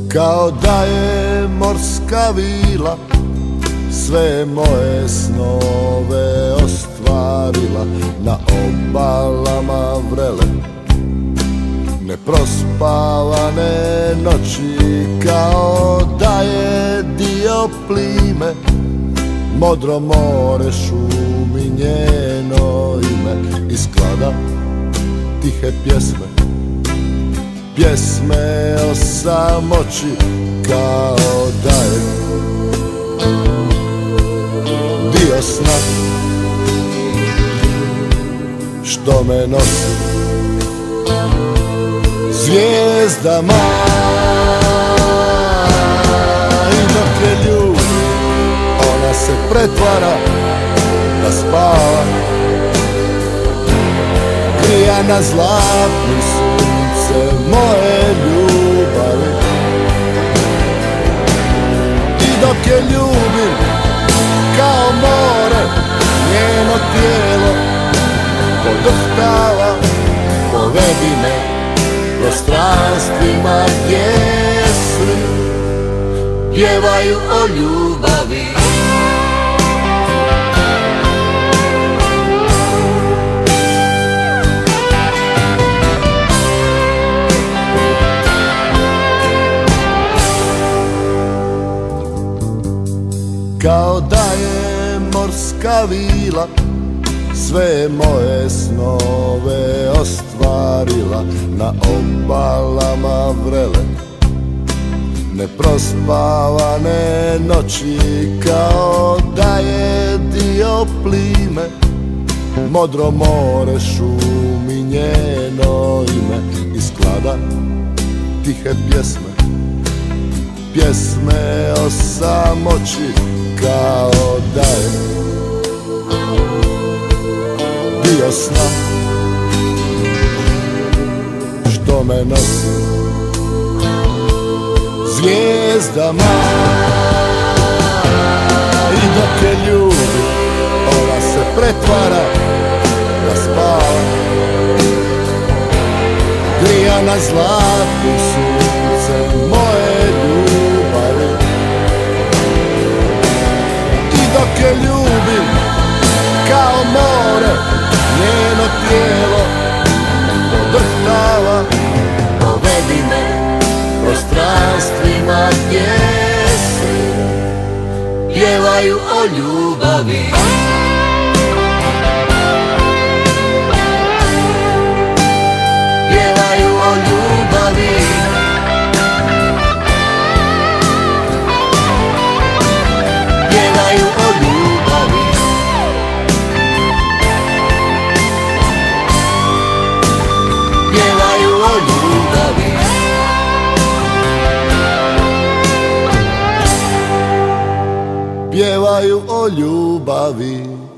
Kao da je morska vila sve moje snove ostvarila, na obalama vrele neprospavane noći, kao da je dio plime modro more, šumi njeno ime i sklada tihe pjesme, pjesme o samoći, kao da je dio sna što me nosi zvijezdama. I dok je ljubi, ona se pretvara da spava, grija na zlatni sunce moje ljubavi. I dok je ljubim kao more, njeno tijelo podrhtava, povedi me prostranstvima gdje svi pjevaju o ljubavi. Kao da je morska vila sve moje snove ostvarila, na obalama vrele neprospavane noći, kao da je dio plime modro more, šumi njeno ime i sklada tihe pjesme, pjesme o samoći, kao da je dio sna što me nosi zvijezdama. I dok je ljubi, ona se pretvara da spava, grija na zlatno sunce moje ljubavi. I dok je ljubim kao more, njeno tijelo podrhtava, povedi me prostranstvima gdje svi pjevaju o ljubavi. Pjevaju o ljubavi. Pjevaju o ljubavi. Pjevaju o ljubavi. Pjevaju o ljubavi.